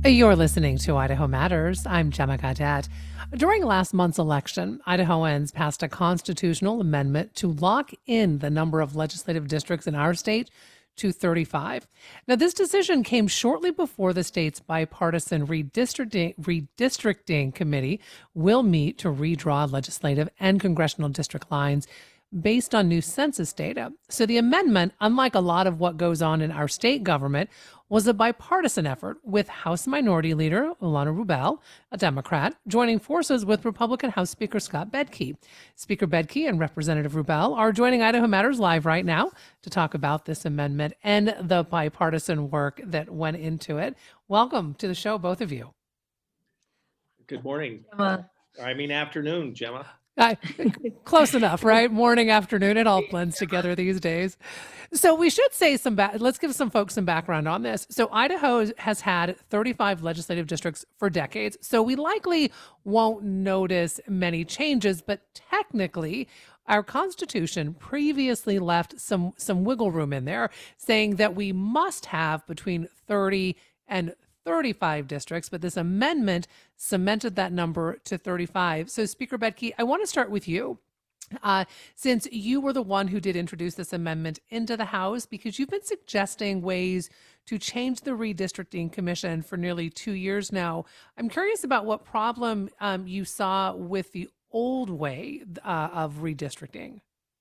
You're listening to Idaho Matters. I'm Gemma Gadet. During last month's election, Idahoans passed a constitutional amendment to lock in the number of legislative districts in our state to 35. Now, this decision came shortly before the state's bipartisan redistricting committee will meet to redraw legislative and congressional district lines based on new census data. So the amendment, unlike a lot of what goes on in our state government, was a bipartisan effort with House Minority Leader Ilana Rubel, a Democrat, joining forces with Republican House Speaker Scott Bedke. Speaker Bedke and Representative Rubel are joining Idaho Matters Live right now to talk about this amendment and the bipartisan work that went into it. Welcome to the show, both of you. Good morning. Gemma. Afternoon, Gemma. Close enough, right? Morning, afternoon, it all blends together these days. So we should say let's give some folks some background on this. So Idaho has had 35 legislative districts for decades. So we likely won't notice many changes, but technically our Constitution previously left some wiggle room in there, saying that we must have between 30 and 35 districts, but this amendment cemented that number to 35. So Speaker Bedke, I want to start with you. Since you were the one who did introduce this amendment into the House, because you've been suggesting ways to change the redistricting commission for nearly 2 years now, I'm curious about what problem you saw with the old way of redistricting.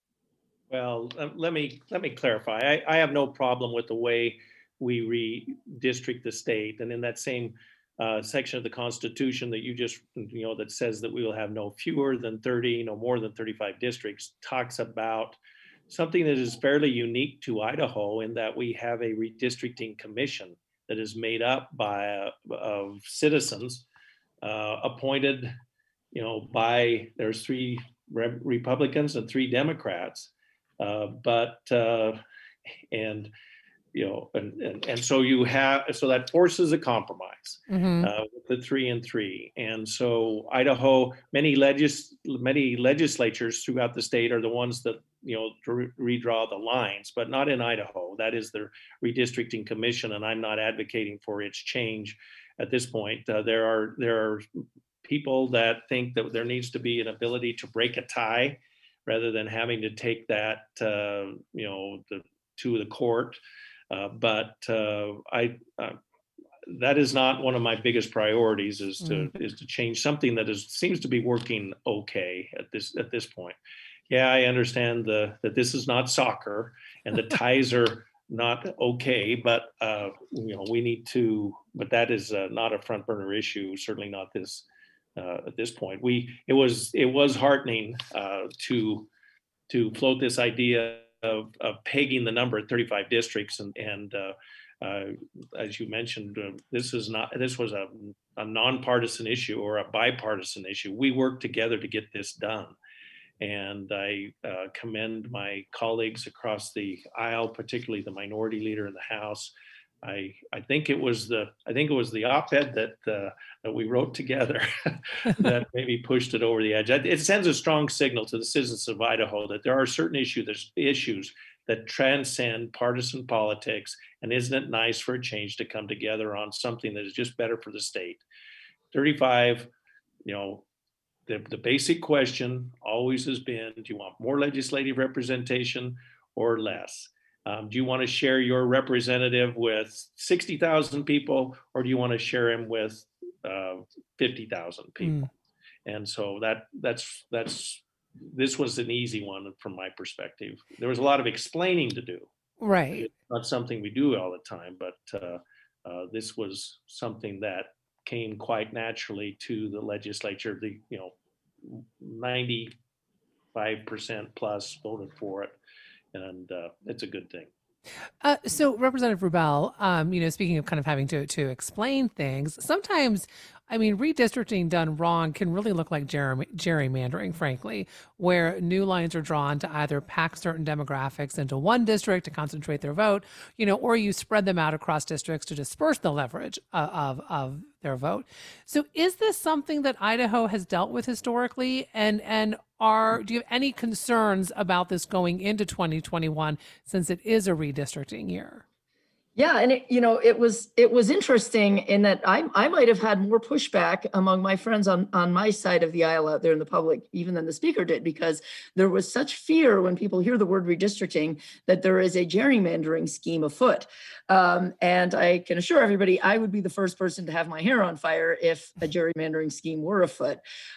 Well, let me clarify. I have no problem with the way we redistrict the state, and in that same section of the Constitution that you just, that says that we will have no fewer than 30, no more than 35 districts, talks about something that is fairly unique to Idaho in that we have a redistricting commission that is made up of citizens appointed, there's 3 Republicans and 3 Democrats, and so that forces a compromise with the 3 and 3. And so Idaho, many legislatures throughout the state are the ones that, redraw the lines, but not in Idaho. That is the redistricting commission, and I'm not advocating for its change at this point. There are people that think that there needs to be an ability to break a tie rather than having to take that, to the court. But that is not one of my biggest priorities. Is to change something that seems to be working okay at this point. Yeah, I understand that this is not soccer and the ties are not okay, but we need to. But that is not a front burner issue. Certainly not this at this point. It was heartening to float this idea of pegging the number at 35 districts, and as you mentioned, this was a nonpartisan issue or a bipartisan issue. We worked together to get this done, and I commend my colleagues across the aisle, particularly the minority leader in the House. I think it was the op-ed that we wrote together that maybe pushed it over the edge. It sends a strong signal to the citizens of Idaho that there are certain issues that transcend partisan politics, and isn't it nice for a change to come together on something that is just better for the state? 35, the basic question always has been, do you want more legislative representation or less? Do you want to share your representative with 60,000 people, or do you want to share him with 50,000 people? And so this was an easy one from my perspective. There was a lot of explaining to do. Right. It's not something we do all the time, but this was something that came quite naturally to the legislature. 95% plus voted for it. And it's a good thing. So Representative Rubel, speaking of kind of having to explain things, sometimes, redistricting done wrong can really look like gerrymandering, frankly, where new lines are drawn to either pack certain demographics into one district to concentrate their vote, or you spread them out across districts to disperse the leverage of their vote. So is this something that Idaho has dealt with historically? And do you have any concerns about this going into 2021 since it is a redistricting year? Yeah, and it was interesting in that I might have had more pushback among my friends on my side of the aisle out there in the public, even than the speaker did, because there was such fear when people hear the word redistricting that there is a gerrymandering scheme afoot. And I can assure everybody, I would be the first person to have my hair on fire if a gerrymandering scheme were afoot.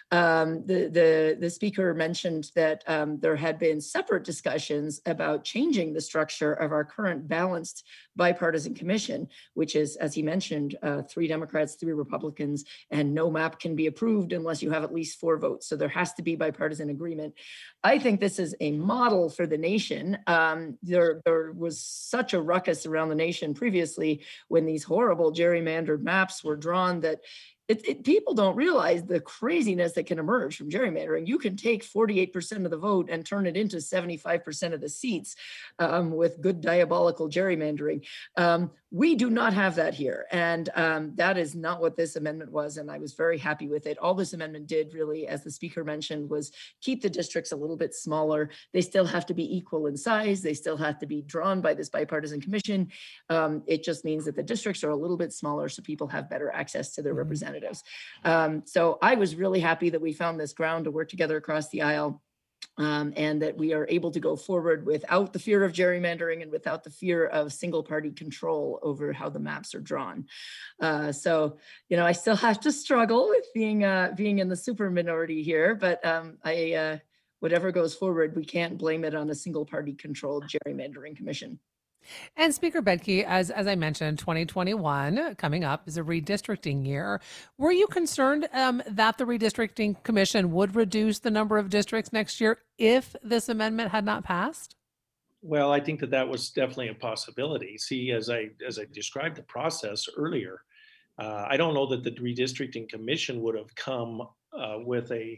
The speaker mentioned that there had been separate discussions about changing the structure of our current balanced bipartisan commission, which is, as he mentioned, 3 Democrats, 3 Republicans, and no map can be approved unless you have at least 4 votes. So there has to be bipartisan agreement. I think this is a model for the nation. There was such a ruckus around the nation previously when these horrible gerrymandered maps were drawn that people don't realize the craziness that can emerge from gerrymandering. You can take 48% of the vote and turn it into 75% of the seats with good diabolical gerrymandering. We do not have that here. And that is not what this amendment was. And I was very happy with it. All this amendment did really, as the speaker mentioned, was keep the districts a little bit smaller. They still have to be equal in size. They still have to be drawn by this bipartisan commission. It just means that the districts are a little bit smaller so people have better access to their representatives. So I was really happy that we found this ground to work together across the aisle. And that we are able to go forward without the fear of gerrymandering and without the fear of single party control over how the maps are drawn. So, I still have to struggle with being in the super minority here, but whatever goes forward, we can't blame it on a single party controlled gerrymandering commission. And Speaker Bedke, as I mentioned, 2021 coming up is a redistricting year. Were you concerned that the redistricting commission would reduce the number of districts next year if this amendment had not passed? Well, I think that was definitely a possibility. See, as I described the process earlier, I don't know that the redistricting commission would have come with a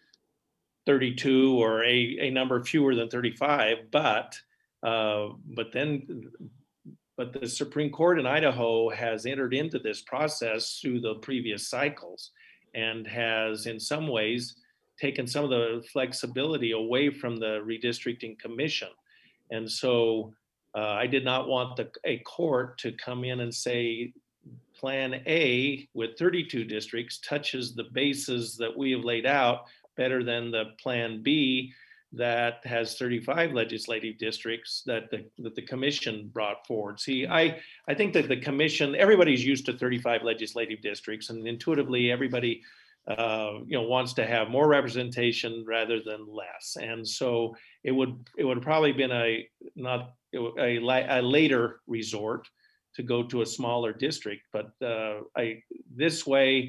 32 or a number fewer than 35, but the Supreme Court in Idaho has entered into this process through the previous cycles and has in some ways taken some of the flexibility away from the redistricting commission. And so I did not want a court to come in and say Plan A with 32 districts touches the bases that we have laid out better than the Plan B that has 35 legislative districts that the commission brought forward. See, I think that the commission, everybody's used to 35 legislative districts, and intuitively everybody wants to have more representation rather than less. And so it would probably been a later resort to go to a smaller district, but this way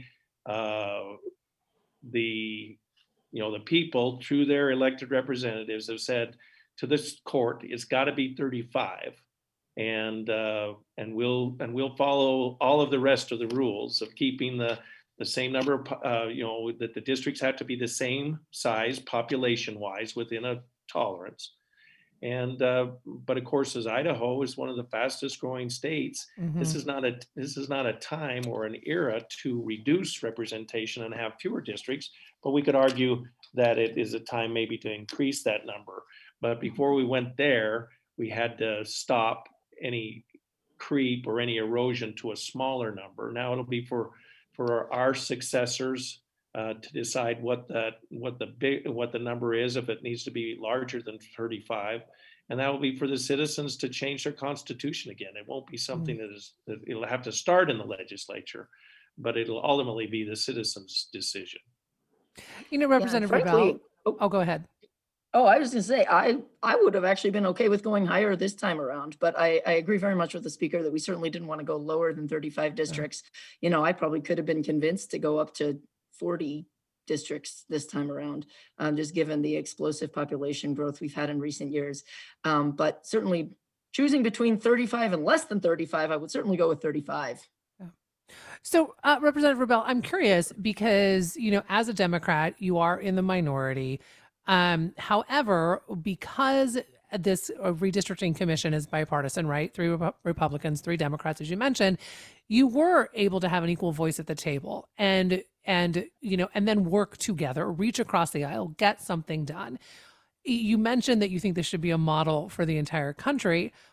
the people through their elected representatives have said to this court, it's got to be 35, and we'll follow all of the rest of the rules of keeping the same number of that the districts have to be the same size population wise within a tolerance. And but of course, as Idaho is one of the fastest growing states, this is not a time or an era to reduce representation and have fewer districts. But we could argue that it is a time maybe to increase that number. But before we went there, we had to stop any creep or any erosion to a smaller number. Now it'll be for our successors to decide what the number is, if it needs to be larger than 35, and that will be for the citizens to change their constitution again. It won't be something that it'll have to start in the legislature, but it'll ultimately be the citizens' decision. Representative Rebel. Oh, go ahead. Oh, I was going to say, I would have actually been okay with going higher this time around, but I agree very much with the speaker that we certainly didn't want to go lower than 35 districts. I probably could have been convinced to go up to 40 districts this time around, just given the explosive population growth we've had in recent years. But certainly choosing between 35 and less than 35, I would certainly go with 35. So, Representative Rebel, I'm curious because, as a Democrat, you are in the minority. However, because this redistricting commission is bipartisan, right? 3 Republicans, 3 Democrats, as you mentioned, you were able to have an equal voice at the table and then work together, reach across the aisle, get something done. You mentioned that you think this should be a model for the entire country.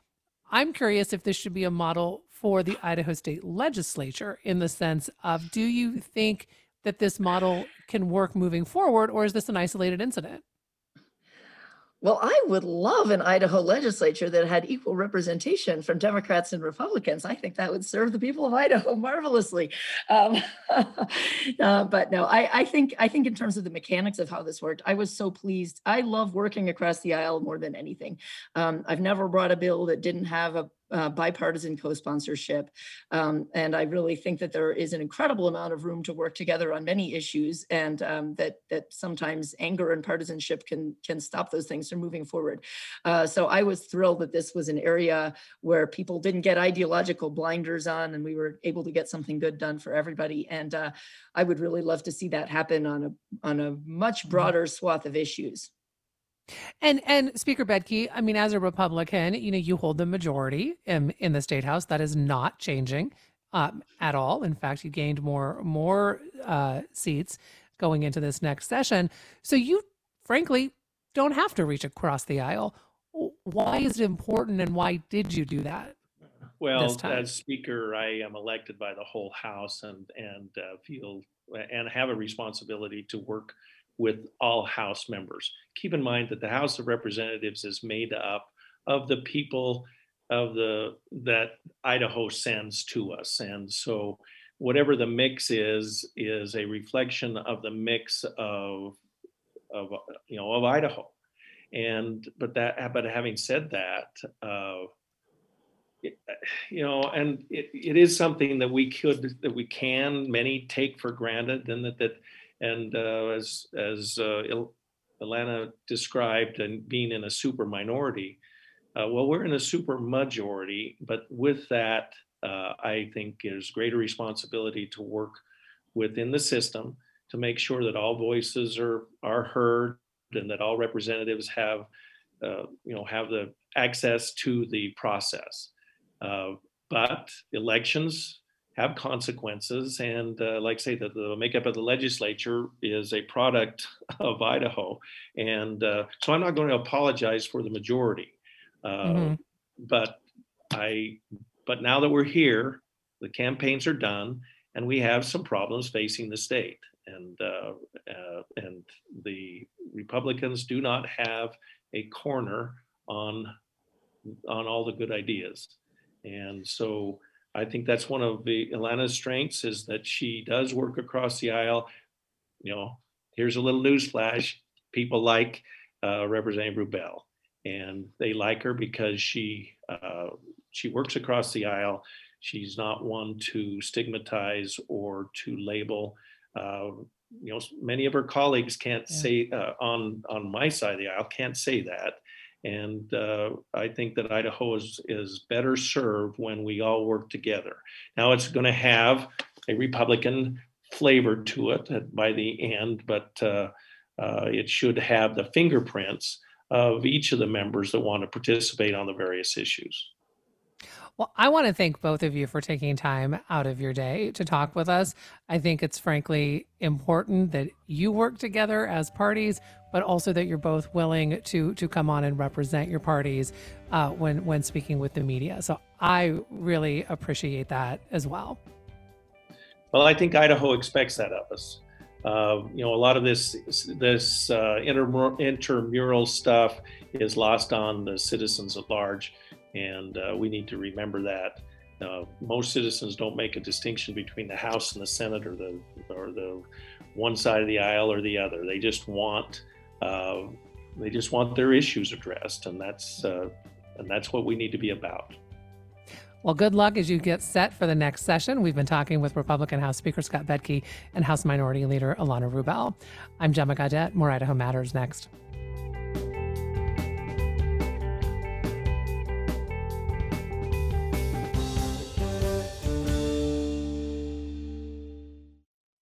I'm curious if this should be a model for the Idaho State Legislature, in the sense of, do you think that this model can work moving forward, or is this an isolated incident? Well, I would love an Idaho legislature that had equal representation from Democrats and Republicans. I think that would serve the people of Idaho marvelously. Um, but no, I think in terms of the mechanics of how this worked, I was so pleased. I love working across the aisle more than anything. I've never brought a bill that didn't have a bipartisan co-sponsorship. And I really think that there is an incredible amount of room to work together on many issues, and that sometimes anger and partisanship can stop those things from moving forward. So I was thrilled that this was an area where people didn't get ideological blinders on, and we were able to get something good done for everybody. And I would really love to see that happen on a much broader swath of issues. And Speaker Bedke, I mean, as a Republican, you hold the majority in the state house. That is not changing at all. In fact, you gained more seats going into this next session. So you, frankly, don't have to reach across the aisle. Why is it important, and why did you do that? Well, as Speaker, I am elected by the whole House, and feel and have a responsibility to work with all House members. Keep in mind that the House of Representatives is made up of the people that Idaho sends to us, and so whatever the mix is a reflection of the mix of Idaho. And but having said that, and it is something that many take for granted, and as Ilana described, and being in a super minority, well, we're in a super majority, but with that, I think there's greater responsibility to work within the system to make sure that all voices are heard, and that all representatives have the access to the process. But elections have consequences, and like I say, the makeup of the legislature is a product of Idaho, and so I'm not going to apologize for the majority. But now that we're here, the campaigns are done, and we have some problems facing the state, and the Republicans do not have a corner on all the good ideas, and so I think that's one of Ilana's strengths, is that she does work across the aisle. Here's a little news flash: people like Representative Rubel, and they like her because she works across the aisle. She's not one to stigmatize or to label. Many of her colleagues can't say on my side of the aisle can't say that. And I think that Idaho is better served when we all work together. Now, it's going to have a Republican flavor to it by the end, but it should have the fingerprints of each of the members that want to participate on the various issues. Well, I want to thank both of you for taking time out of your day to talk with us. I think it's frankly important that you work together as parties, but also that you're both willing to come on and represent your parties when speaking with the media. So I really appreciate that as well. Well, I think Idaho expects that of us. A lot of this intramural stuff is lost on the citizens at large. And we need to remember that most citizens don't make a distinction between the House and the Senate, or the one side of the aisle or the other. They just want their issues addressed, and that's what we need to be about. Well, good luck as you get set for the next session. We've been talking with Republican House Speaker Scott Bedke and House Minority Leader Ilana Rubel. I'm Gemma Gaudet. More Idaho Matters next.